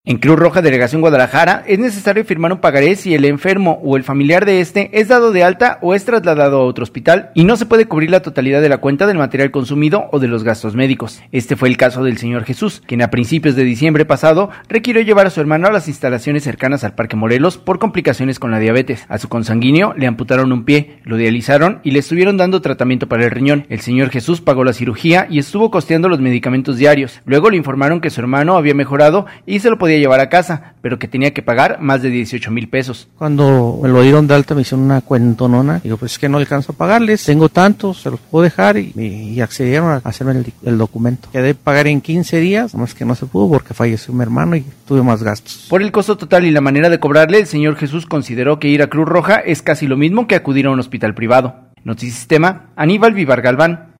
En Cruz Roja Delegación Guadalajara es necesario firmar un pagaré si el enfermo o el familiar de este es dado de alta o es trasladado a otro hospital y no se puede cubrir la totalidad de la cuenta del material consumido o de los gastos médicos. Este fue el caso del señor Jesús, quien a principios de diciembre pasado requirió llevar a su hermano a las instalaciones cercanas al Parque Morelos por complicaciones con la diabetes. A su consanguíneo le amputaron un pie, lo dializaron y le estuvieron dando tratamiento para el riñón. El señor Jesús pagó la cirugía y estuvo costeando los medicamentos diarios. Luego le informaron que su hermano había mejorado y se lo podía llevar a casa, pero que tenía que pagar más de 18,000 pesos. Cuando me lo dieron de alta me hicieron una cuentonona, digo, pues es que no alcanzo a pagarles, tengo tantos, se los puedo dejar y accedieron a hacerme el documento. Quedé pagar en 15 días, más que no se pudo porque falleció mi hermano y tuve más gastos. Por el costo total y la manera de cobrarle, el señor Jesús consideró que ir a Cruz Roja es casi lo mismo que acudir a un hospital privado. Notisistema, Aníbal Vivar Galván.